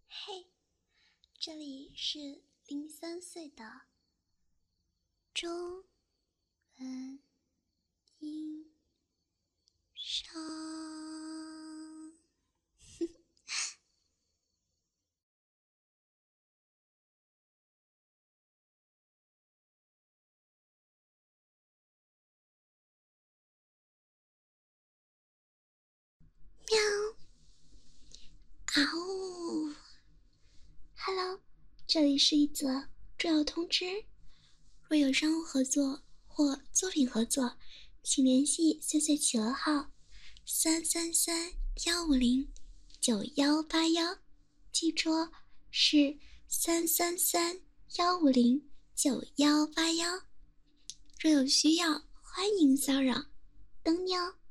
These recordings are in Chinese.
嘿，这里是03岁的中文音商。喵，嗷呜 ！Hello， 这里是一则重要通知：若有商务合作或作品合作，请联系岁岁企鹅号333-150-9181，记住哦，是333-150-9181。若有需要，欢迎骚扰，等你哦。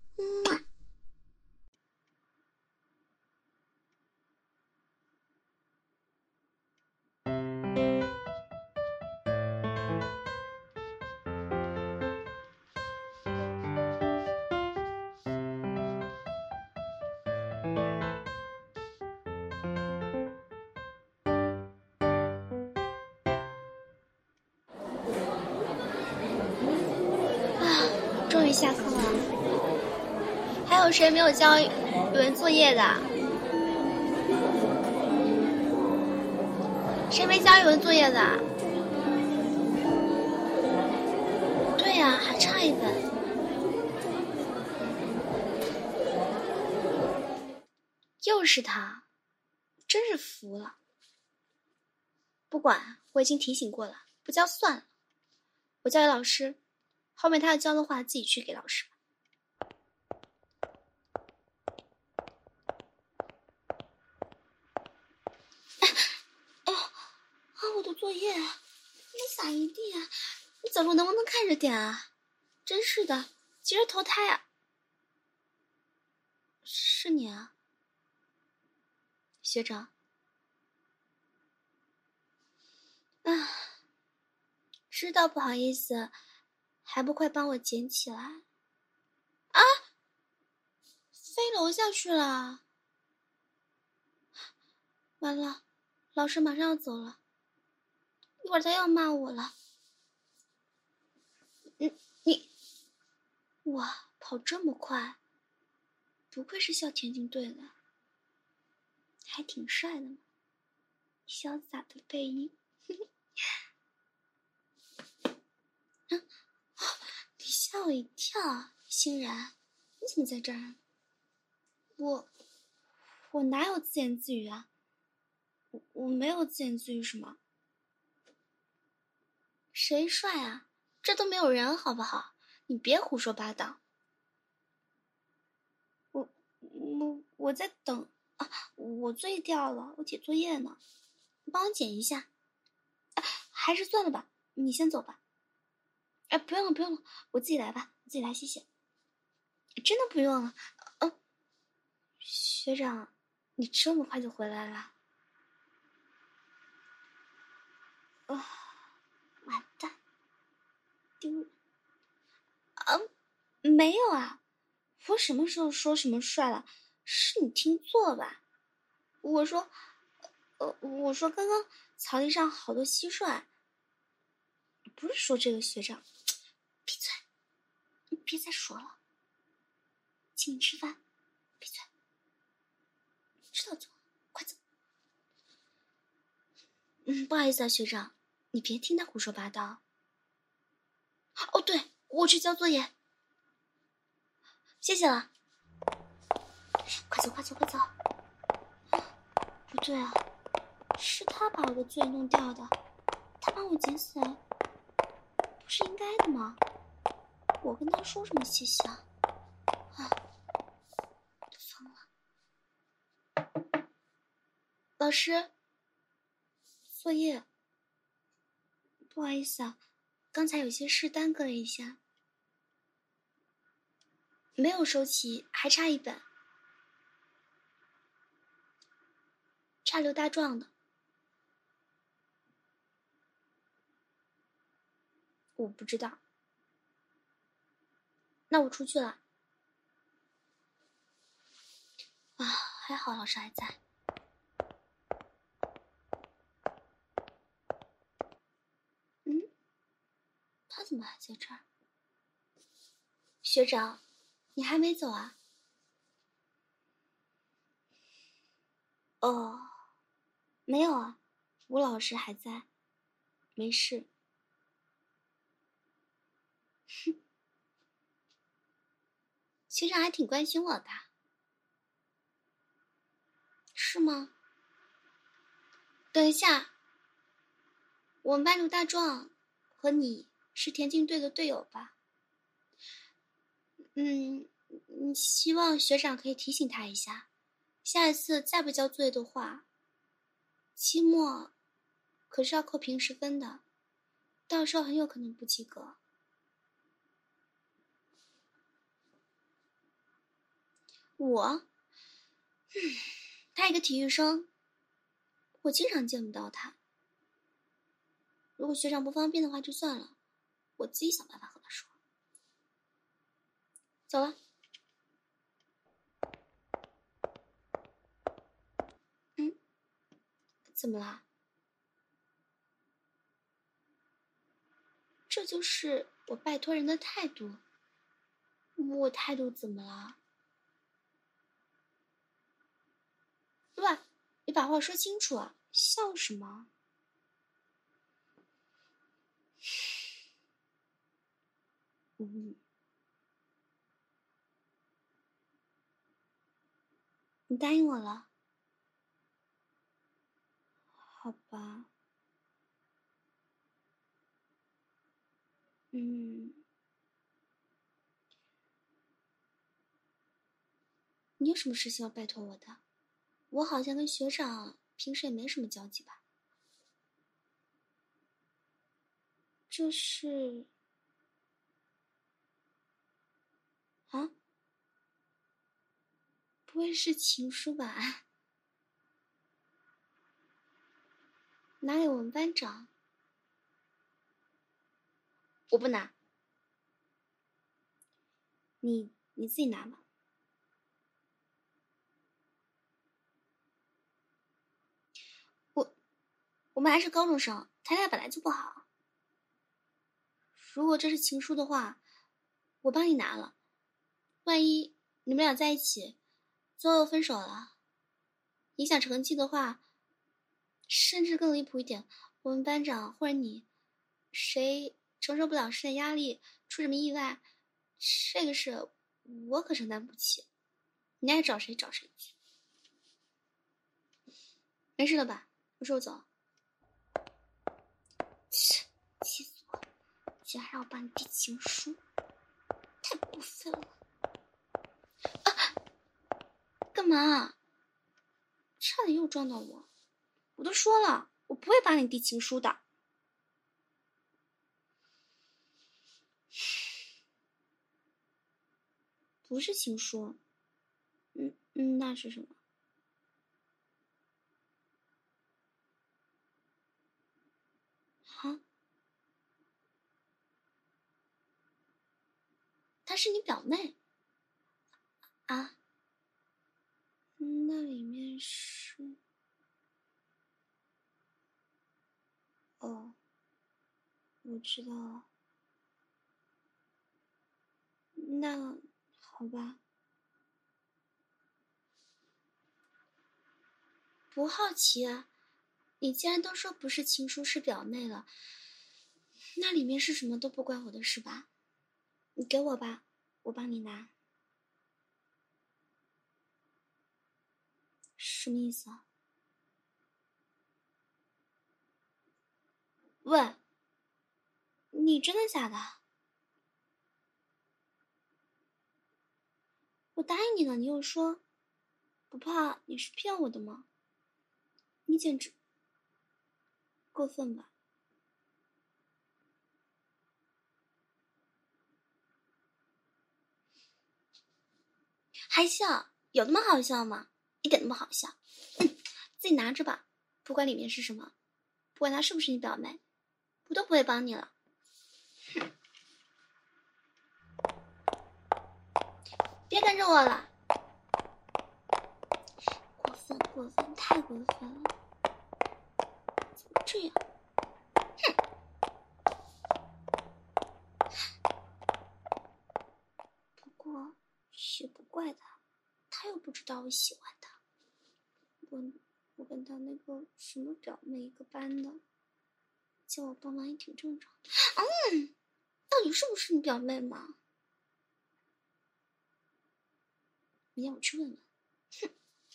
终于下课了，还有谁没有交语文作业的？谁没交语文作业的？对呀，还差一本。又是他，真是服了。不管，我已经提醒过了，不交算了。我交给老师，后面他要交的话自己去给老师吧。我的作业，你撒一地啊！你走路能不能看着点啊？真是的，急着投胎啊！是你啊，学长。知道不好意思，还不快帮我捡起来啊！飞楼下去了，完了，老师马上要走了，一会儿他要骂我了。哇，跑这么快，不愧是校田径队的，还挺帅的嘛，潇洒的背影。你吓我一跳，欣然，你怎么在这儿？我哪有自言自语啊？我没有自言自语什么？谁帅啊？这都没有人好不好？你别胡说八道。我在等啊，我作业掉了，我写作业呢，你帮我捡一下。还是算了吧，你先走吧。不用了不用了，我自己来吧，我自己来，谢谢。真的不用了。学长，你这么快就回来了？完蛋，丢人。没有啊，我什么时候说什么帅了？是你听错吧？我说刚刚草地上好多蟋蟀，不是说这个学长。闭嘴，你别再说了，请你吃饭。闭嘴，知道就好，快走。不好意思啊，学长，你别听他胡说八道。哦，对，我去交作业。谢谢了，快走快走快走。不对啊，是他把我的作业弄掉的，他把我捡起来，不是应该的吗？我跟他说什么谢谢啊？疯了！老师，作业。不好意思啊，刚才有些事耽搁了一下，没有收齐，还差一本，差刘大壮的。我不知道。那我出去了。还好老师还在。 学长，你还没走啊？哦，没有啊，吴老师还在，没事。学长还挺关心我的，是吗？等一下，我们班陆大壮和你是田径队的队友吧？希望学长可以提醒他一下，下一次再不交作业的话，期末可是要扣平时分的，到时候很有可能不及格。他一个体育生，我经常见不到他。如果学长不方便的话就算了，我自己想办法和他说。走了。怎么了？这就是我拜托人的态度。我态度怎么了？对吧？你把话说清楚啊！笑什么？你答应我了？好吧。你有什么事情要拜托我的？我好像跟学长平时也没什么交集吧？这是啊？不会是情书吧？拿给我们班长？我不拿，你自己拿吧。我们还是高中生，谈恋爱本来就不好。如果这是情书的话，我帮你拿了。万一你们俩在一起，最后又分手了，影响成绩的话，甚至更离谱一点，我们班长或者你，谁承受不了事业压力，出什么意外，这个事我可承担不起。你爱找谁找谁去。没事了吧？我说我走。切，气死我了！居然让我帮你递情书，太过分了！干嘛？差点又撞到我！我都说了，我不会帮你递情书的。不是情书。那是什么？啊？她是你表妹啊？那里面是……哦，我知道了。那好吧。不好奇啊，你既然都说不是情书是表妹了，那里面是什么都不关我的事吧？你给我吧，我帮你拿。什么意思啊？喂，你真的假的？我答应你了，你又说不怕，你是骗我的吗？你简直过分吧？还笑？有那么好笑吗？一点都不好笑。自己拿着吧，不管里面是什么，不管她是不是你表妹，我都不会帮你了。别跟着我了！过分，过分，太过分了！怎么这样？ 不知道我喜欢他。我跟他那个什么表妹一个班的，叫我帮忙也挺正常的。到底是不是你表妹嘛？明天我去问问。哼，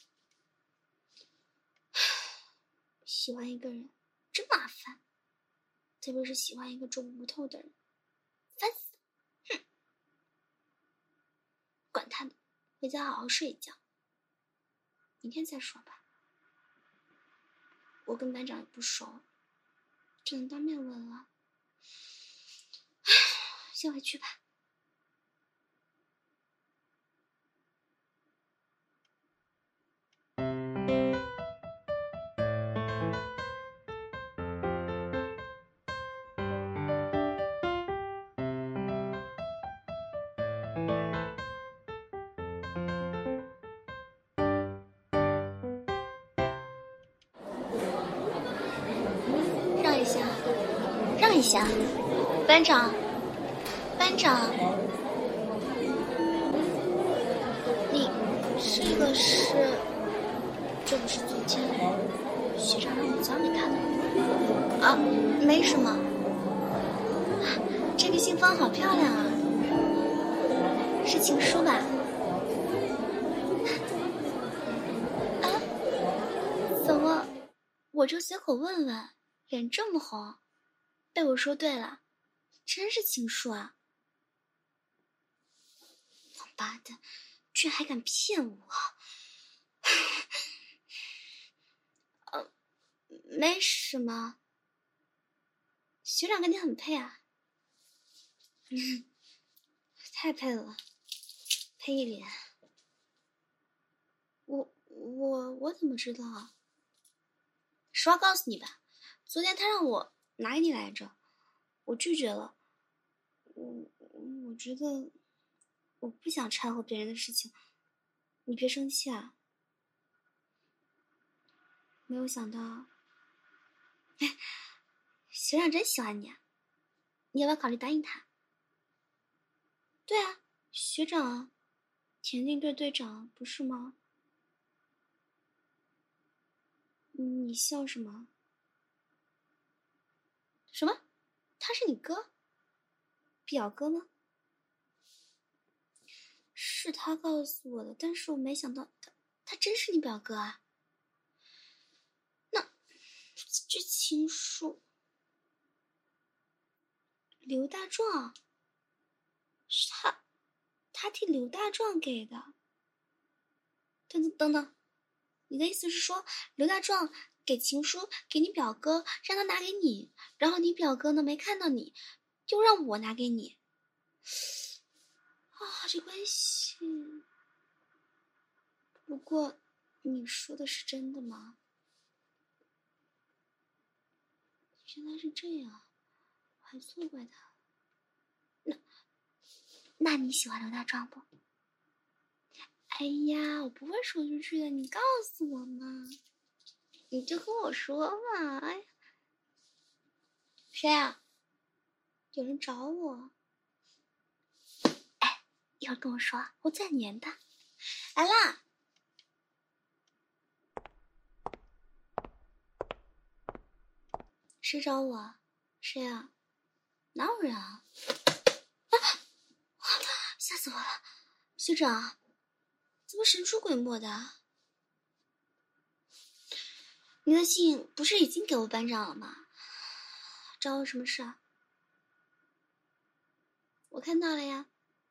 喜欢一个人真麻烦，特别是喜欢一个捉不透的人，烦死了。哼，管他呢，回家好好睡一觉，明天再说吧。我跟班长也不熟，只能当面问了。先回去吧。让一下，让一下，班长，班长，你这个是，这个是昨天学长让我交给他的。啊，没什么。这个信封好漂亮啊，是情书吧？啊，怎么？我就随口问问，脸这么红，被我说对了，真是情书啊！王八蛋，居然还敢骗我！没什么，学长跟你很配啊。太配了，配一脸。我怎么知道啊？实话告诉你吧，昨天他让我拿给你来着，我拒绝了。我觉得我不想掺和别人的事情，你别生气啊。没有想到，学长真喜欢你啊！你要不要考虑答应他？对啊，学长啊，田径队队长不是吗？你笑什么？什么？他是你哥？表哥吗？是他告诉我的，但是我没想到他真是你表哥啊！那这情书，刘大壮是他替刘大壮给的。等，你的意思是说刘大壮给情书给你表哥，让他拿给你，然后你表哥呢没看到你，又让我拿给你。啊，这关系。不过你说的是真的吗？原来是这样，我还错怪他。那你喜欢刘大壮不？哎呀，我不会说出去的，你告诉我嘛，你就跟我说嘛。哎呀，谁啊？有人找我。哎，一会儿跟我说，我再粘他。来啦！谁找我？谁啊？哪有人啊？吓死我了！学长，怎么神出鬼没的？你的信不是已经给我班长了吗？找我什么事啊？我看到了呀。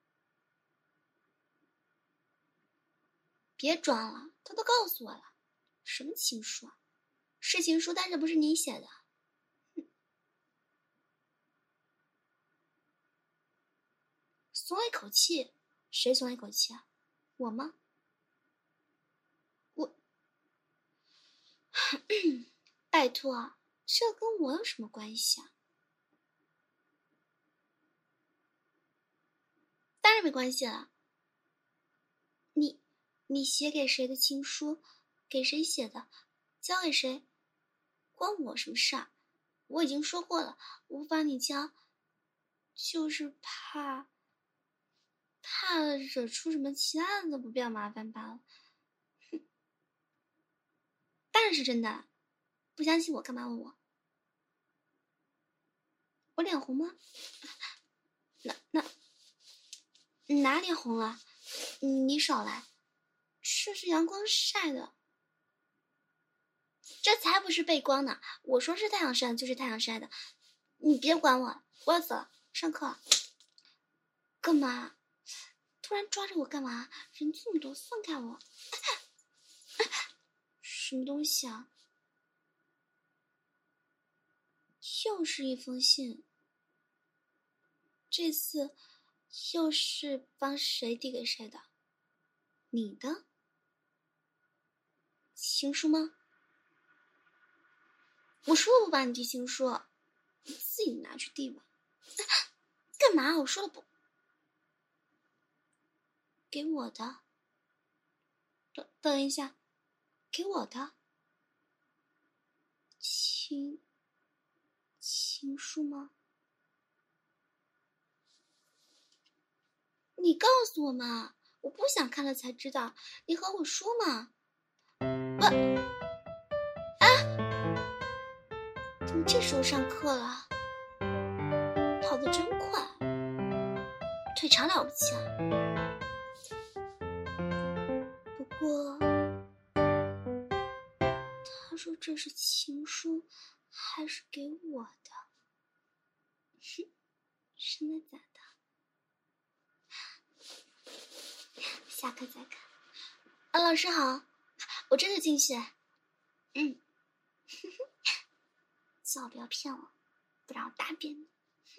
别装了，他都告诉我了。什么情书啊？是情书，但是不是你写的。松了一口气？谁松了一口气啊？我吗？我拜托，这跟我有什么关系啊？当然没关系了。你写给谁的情书，给谁写的，交给谁，关我什么事啊？我已经说过了，我不帮你交，就是怕惹出什么其他的不必要麻烦罢了。 然是真的，不相信我干嘛问我？我脸红吗？哪里红了？你少来，这是阳光晒的，这才不是背光呢！我说是太阳晒的，就是太阳晒的，你别管我，我要走了，上课了。干嘛？突然抓着我干嘛？人这么多，放开我！什么东西啊？又是一封信，这次又是帮谁递给谁的？你的情书吗？我说了不帮你递情书，你自己拿去递吧。干嘛？我说了不给我的。等一下，给我的情书吗？你告诉我嘛，我不想看了才知道，你和我说嘛。怎么这时候上课了？跑得真快，腿长了不起啊。不过他说这是情书，还是给我的？真的假的？下课再看。啊，老师好，我真的进去。最好不要骗我，不然我大便你。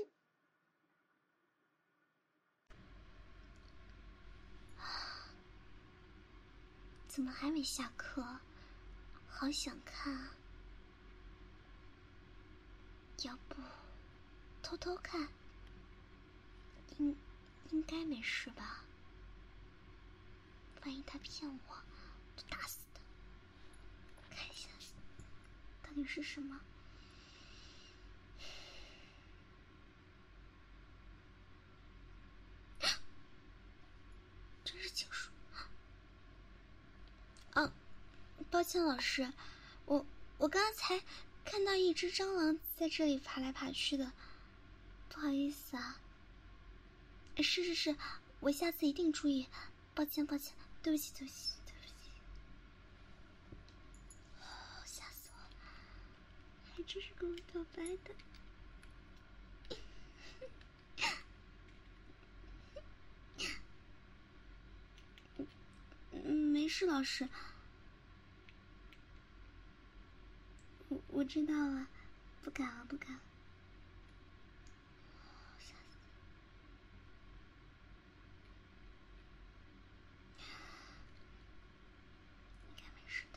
怎么还没下课？好想看啊！要不偷偷看？应该没事吧？万一他骗我，就打死他！看一下，到底是什么？真是情书！哦，抱歉老师，我刚才看到一只蟑螂在这里爬来爬去的，不好意思啊。是，我下次一定注意。抱歉，对不起。吓死我了，还真是跟我表白的。没事，老师，我知道了，不敢了。应该没事的。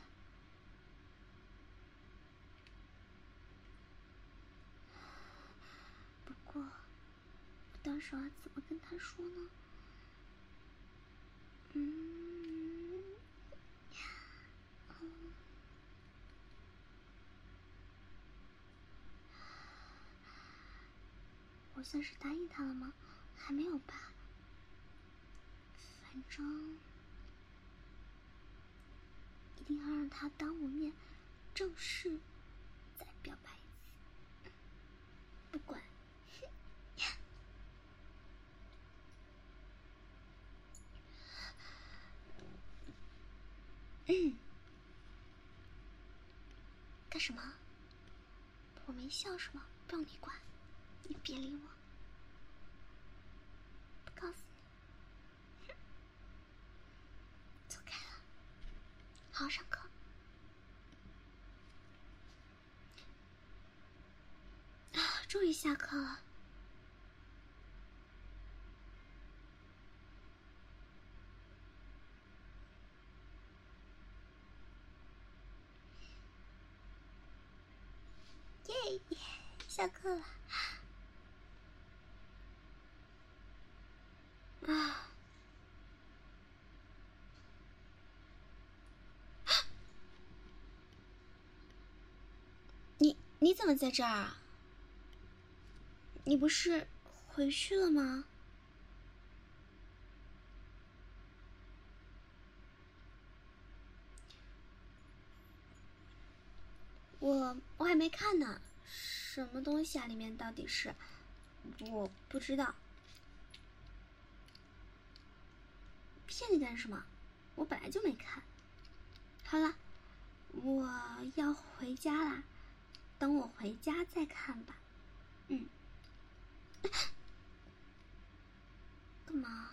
不过，我到时候要怎么跟他说呢？我算是答应他了吗？还没有吧。反正一定要让他当我面正式再表白一次。不管。干什么？我没笑是吗？不用你管，你别理我。不告诉你。走开了，好好上课。终于下课了。耶，下课了。你怎么在这儿啊？你不是回去了吗？ 我还没看呢，什么东西啊？里面到底是？我不知道。骗你干什么？我本来就没看。好了，我要回家啦，等我回家再看吧。干嘛？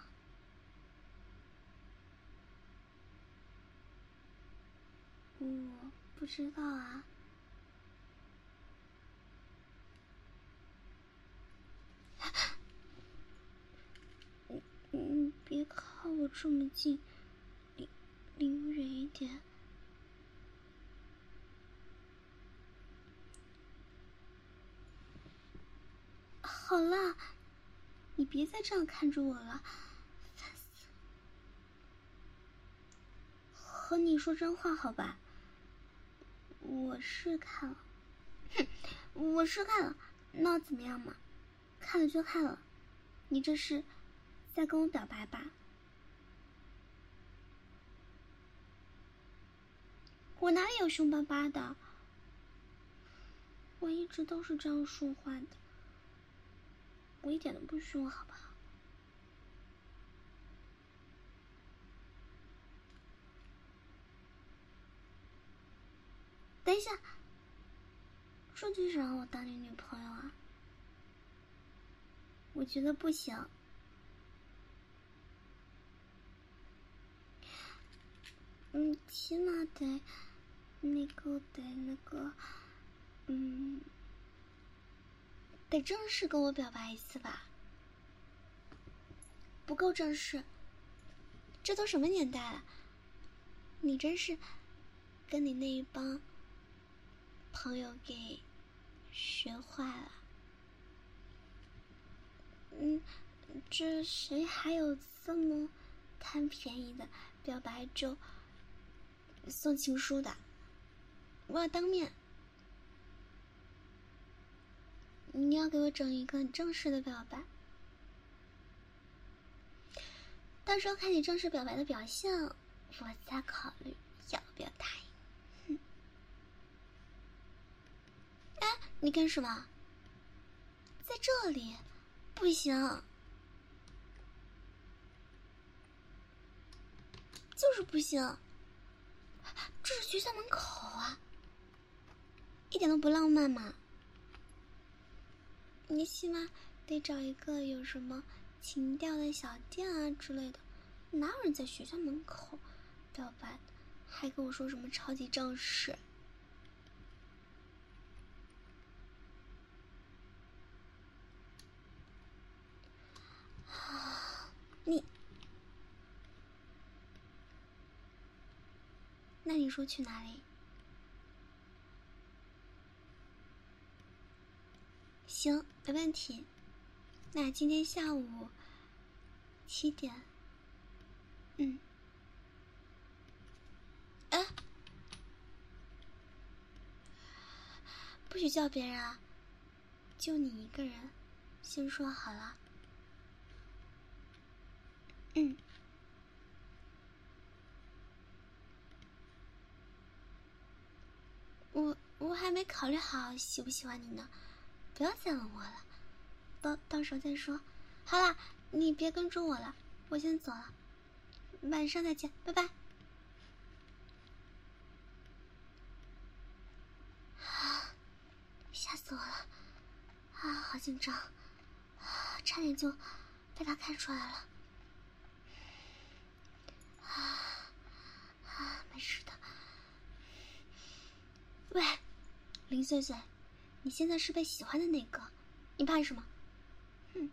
我不知道啊。别靠我这么近，离我远一点。好了，你别再这样看着我了，烦死了。和你说真话好吧？我是看了，我是看了，那怎么样嘛？看了就看了，你这是在跟我表白吧？我哪里有凶巴巴的？我一直都是这样说话的，我一点都不凶，好不好？等一下，这就是让我当你女朋友啊？我觉得不行。起码得那个，得正式跟我表白一次吧？不够正式，这都什么年代了？你真是跟你那一帮朋友给学坏了。这谁还有这么贪便宜的表白就送情书的？我要当面，你要给我整一个很正式的表白，到时候看你正式表白的表现，我再考虑要不要答应。哎，你干什么？在这里？不行，就是不行。这是学校门口啊，一点都不浪漫嘛。你起码得找一个有什么情调的小店啊之类的，哪有人在学校门口表白的？还跟我说什么超级正式？那你说去哪里？行，没问题。那今天下午7点。哎，不许叫别人啊，就你一个人，先说好了。我还没考虑好喜不喜欢你呢，不要再问我了，到时候再说。好了，你别跟着我了，我先走了，晚上再见，拜拜。吓死我了啊，好紧张啊，差点就被他看出来了。没事的。喂，林碎碎，你现在是被喜欢的那个，你怕什么？没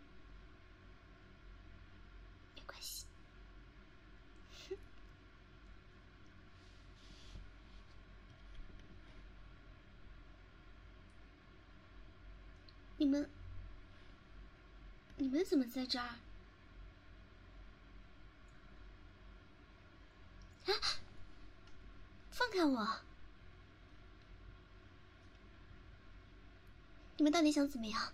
关系。你们怎么在这儿？啊！放开我！你们到底想怎么样？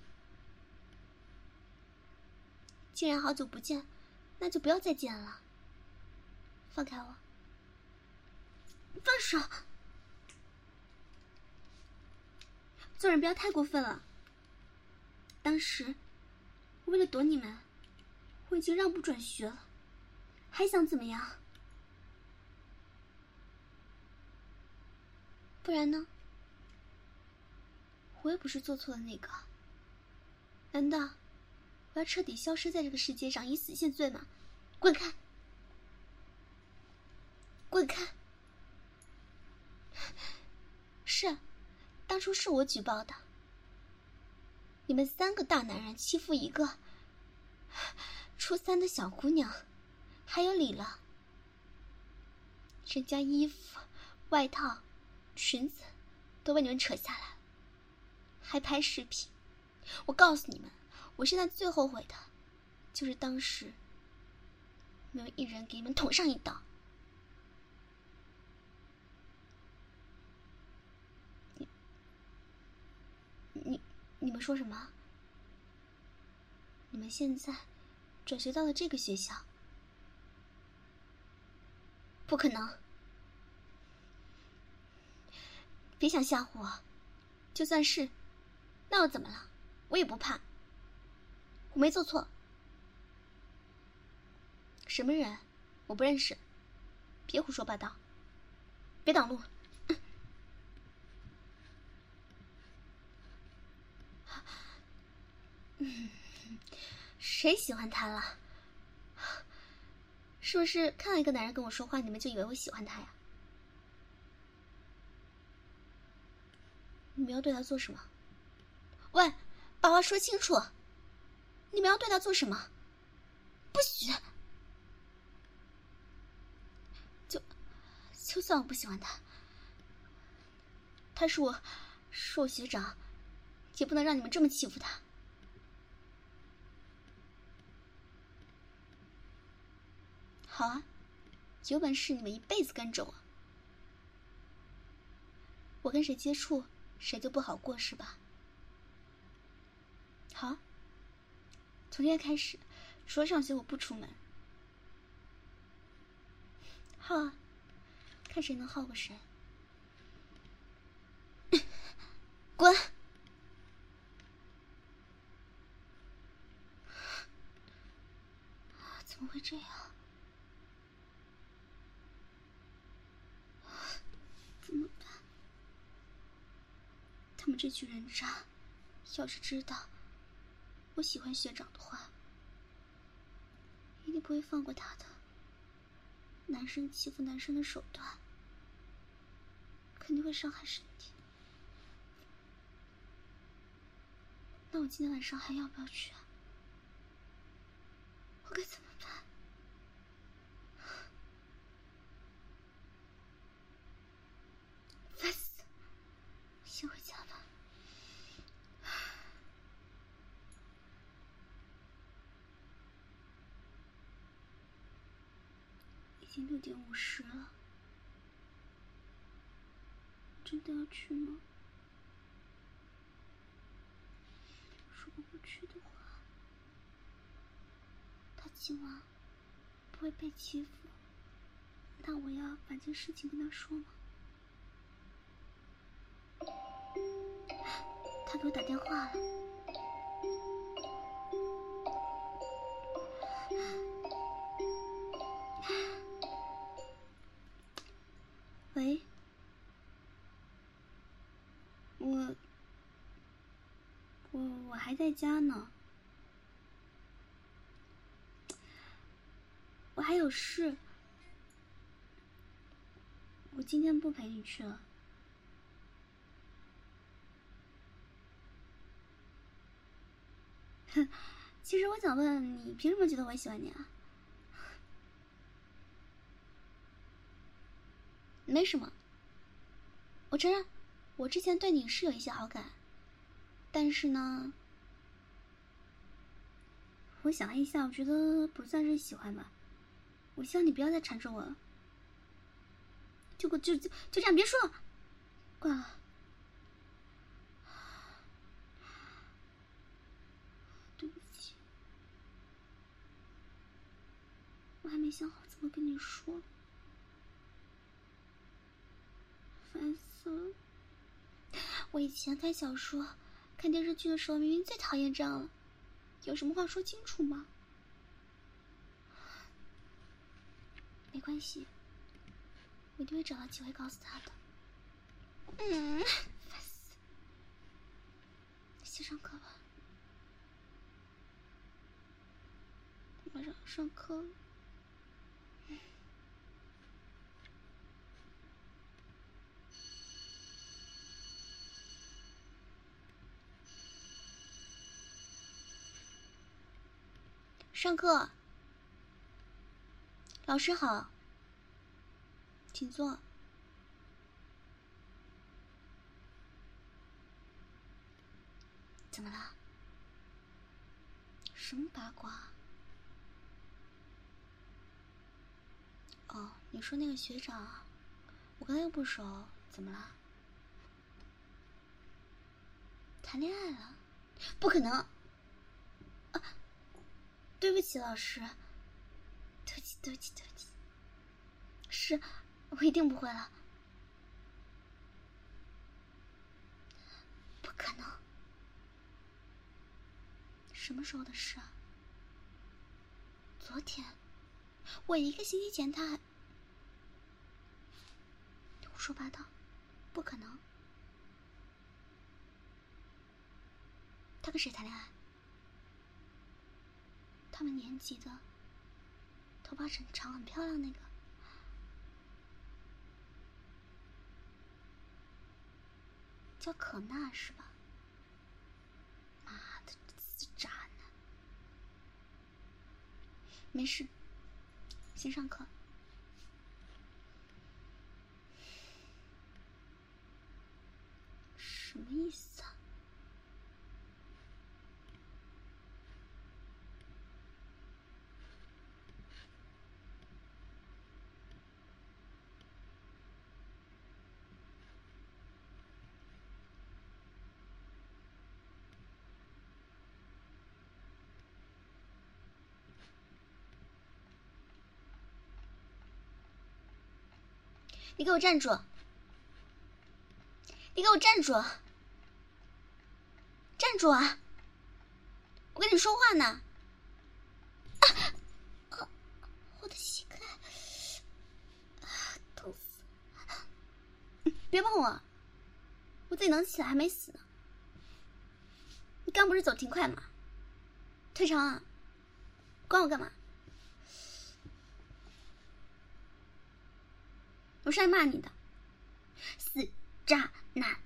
既然好久不见，那就不要再见了。放开我！放手！ 做人不要太过分了。当时为了躲你们，我已经让步转学了，还想怎么样？不然呢？我又不是做错了那个。难道我要彻底消失在这个世界上，以死谢罪吗？滚开！滚开！是，当初是我举报的。你们3个大男人欺负一个初3的小姑娘，还有理了。人家衣服、外套、裙子都被你们扯下来了，还拍视频。我告诉你们，我现在最后悔的就是当时没有一人给你们捅上一刀。你们说什么？你们现在转学到了这个学校？不可能！别想吓唬我，就算是，那又怎么了？我也不怕，我没做错。什么人？我不认识，别胡说八道，别挡路。谁喜欢他了？是不是看到一个男人跟我说话，你们就以为我喜欢他呀？你们要对他做什么？喂，把话说清楚！你们要对他做什么？不许！就算我不喜欢他，他是我学长，也不能让你们这么欺负他。好啊，有本事你们一辈子跟着我，我跟谁接触，谁就不好过是吧？好，从今天开始，除了上学我不出门。耗啊，看谁能耗过谁。滚！怎么会这样？怎么办？他们这群人渣，要是知道我喜欢学长的话，一定不会放过他的。男生欺负男生的手段，肯定会伤害身体。那我今天晚上还要不要去啊？我该怎么办？烦死！先回家吧。已经6点50了，真的要去吗？如果不去的话，他今晚不会被欺负，那我要把这事情跟他说吗？他给我打电话了。喂，我还在家呢，我还有事，我今天不陪你去了。哼，其实我想问你，凭什么觉得我喜欢你啊？没什么，我承认，我之前对你是有一些好感，但是呢，我想了一下，我觉得不算是喜欢吧。我希望你不要再缠着我了，就这样，别说了，挂了。对不起，我还没想好怎么跟你说，烦死了。 我以前看小说、看电视剧的时候，明明最讨厌这样了，有什么话说清楚吗？没关系，我一定会找到机会告诉他的。烦死！先上课吧，马上上课了。上课，老师好，请坐。怎么了？什么八卦？哦，你说那个学长啊，我跟他又不熟，怎么了？谈恋爱了？不可能！啊，对不起，老师，对不起，对不起，对不起。是，我一定不会了。不可能！什么时候的事啊？昨天，我一个星期前他还……胡说八道，不可能！他跟谁谈恋爱？他们年级的，头发很长很漂亮那个。叫可娜是吧？妈的，死渣男！没事，先上课。什么意思啊？你给我站住！你给我站住！站住啊！我跟你说话呢！我的膝盖，痛死了！别碰我，我自己能起来，还没死呢。你刚不是走挺快吗？腿长啊，管我干嘛？我是来骂你的，死渣男！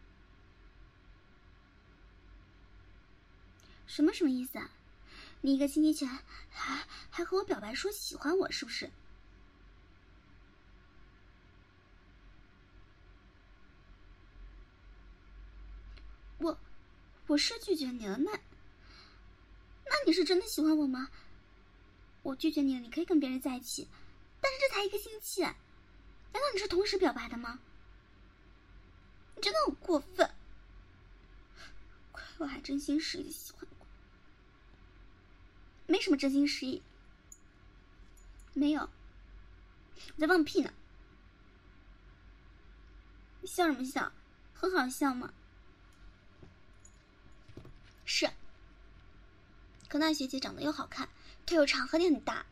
什么意思啊？你一个星期前还和我表白说喜欢我，是不是？我是拒绝你了，那你是真的喜欢我吗？我拒绝你了，你可以跟别人在一起，但是这才一个星期，难道你是同时表白的吗？你真的很过分！亏我还真心实意喜欢过，没什么真心实意，没有，我在放屁呢。你笑什么笑？很好笑吗？是，可娜学姐长得又好看，腿又长，和你很搭。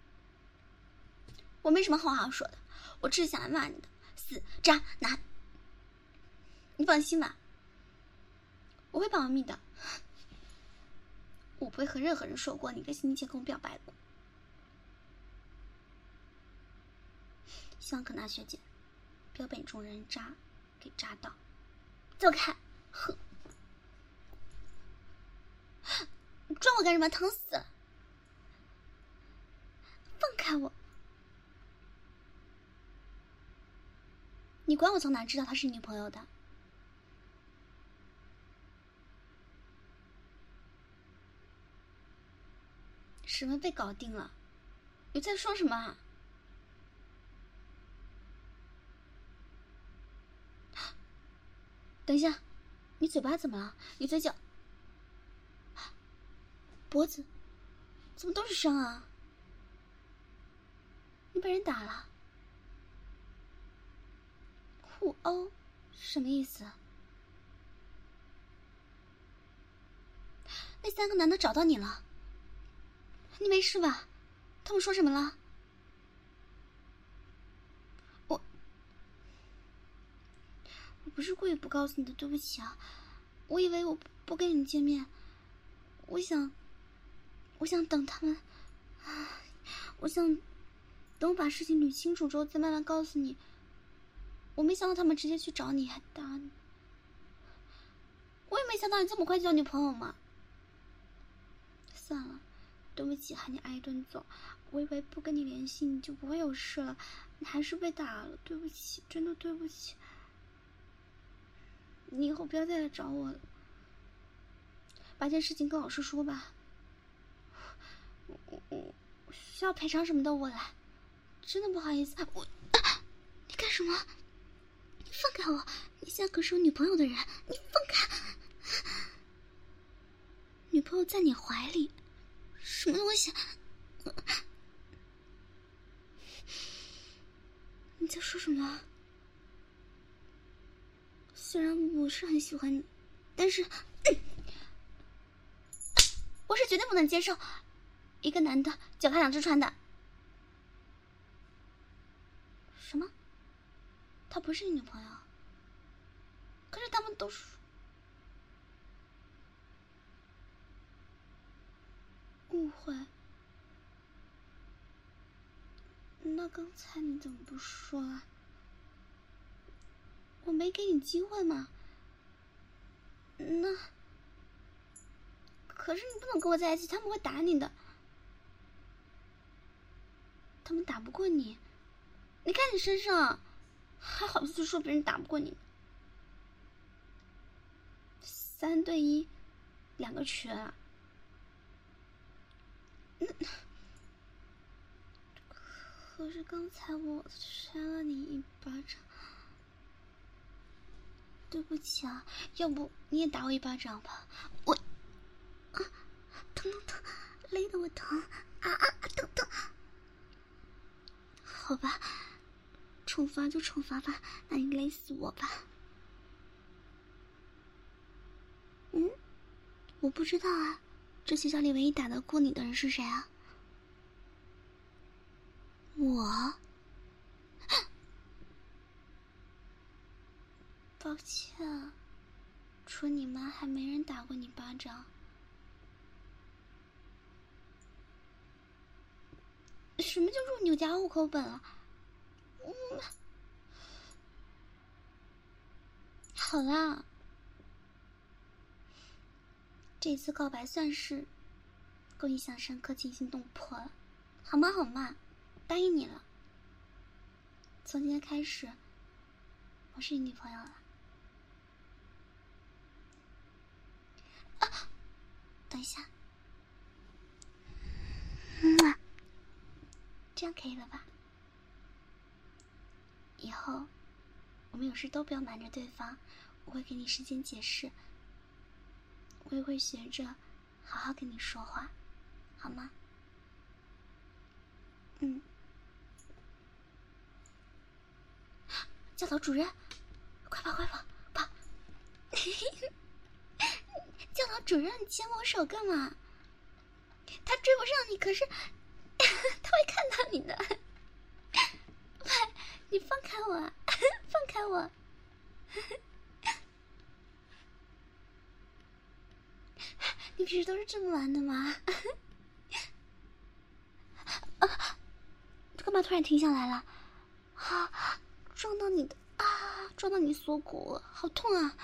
我没什么好好说的，我只是想来骂你的，死渣男！你放心吧，我会保密的，我不会和任何人说过你一个星期前跟我表白过。希望可娜学姐不要被你这种人渣给渣到。走开！哼！你撞我干什么？疼死了！放开我！你管我从哪知道她是你女朋友的？沈文被搞定了，你在说什么啊？等一下，你嘴巴怎么了？你嘴角、脖子怎么都是伤啊？你被人打了？互殴？什么意思？ 那3个男的找到你了，你没事吧？他们说什么了？我不是故意不告诉你的，对不起啊。我以为我不跟你见面，我想等他们，我想等我把事情捋清楚之后再慢慢告诉你。我没想到他们直接去找你还打你，我也没想到你这么快就交女朋友嘛。算了，对不起，喊你挨一顿揍。我以为不跟你联系你就不会有事了，你还是被打了，对不起，真的对不起。你以后不要再来找我了，把这件事情跟老师说吧。我需要赔偿什么的我来，真的不好意思。你干什么？你放开我！你现在可是有女朋友的人，你放开！女朋友在你怀里，什么东西？你在说什么？虽然我是很喜欢你，但是我是绝对不能接受一个男的脚踏两只船的。什么？她不是你女朋友？可是他们都是误会。那刚才你怎么不说啊？我没给你机会嘛。那可是你不能跟我在一起，他们会打你的。他们打不过你，你看你身上，还好意思说别人打不过你？3对1，2个拳啊！可是刚才我扇了你一巴掌，对不起啊，要不你也打我一巴掌吧？我疼，勒得我疼疼！好吧，惩罚就惩罚吧，那你勒死我吧。我不知道啊，这学校里唯一打得过你的人是谁啊？我？抱歉啊，除了你妈还没人打过你巴掌。什么就入你家户口本了？好啦，这次告白算是够印象深刻、惊心动魄了，好吗？答应你了。从今天开始，我是你女朋友了。等一下，这样可以了吧？以后我们有事都不要瞒着对方，我会给你时间解释，我也会学着好好跟你说话，好吗？教导主任，快跑！教导主任，你牵我手干嘛？他追不上你，可是他会看到你的。喂，你放开我，放开我！你平时都是这么玩的吗？干嘛突然停下来了？撞到你锁骨了，好痛啊！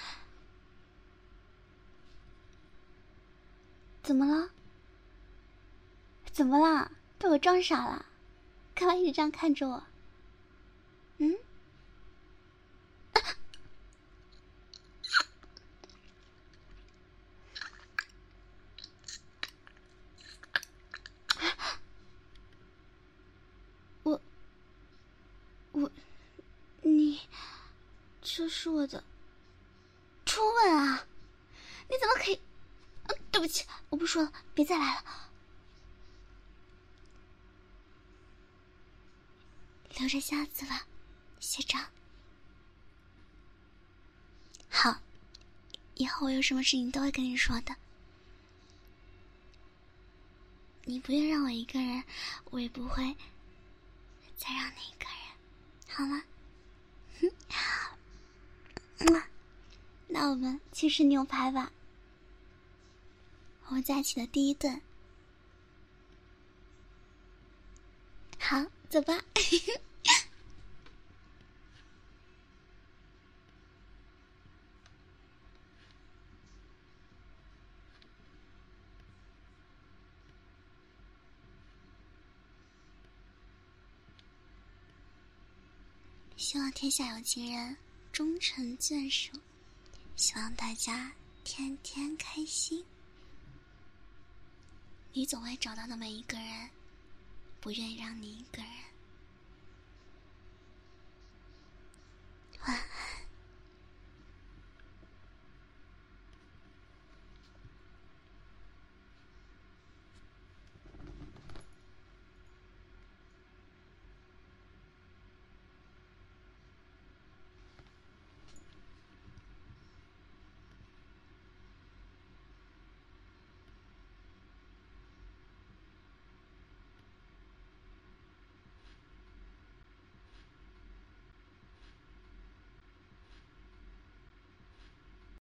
怎么了？被我撞傻了？干嘛一直这样看着我？你，这是我的初吻啊！你怎么可以？对不起，我不说了，别再来了。留着下次吧，学长。好，以后我有什么事情都会跟你说的。 你不愿让我一个人，我也不会再让你一个人，好吗？那我们去吃牛排吧，我们在一起的第一顿。好，走吧。希望天下有情人终成眷属，希望大家天天开心。你总会找到那么一个人，不愿意让你一个人。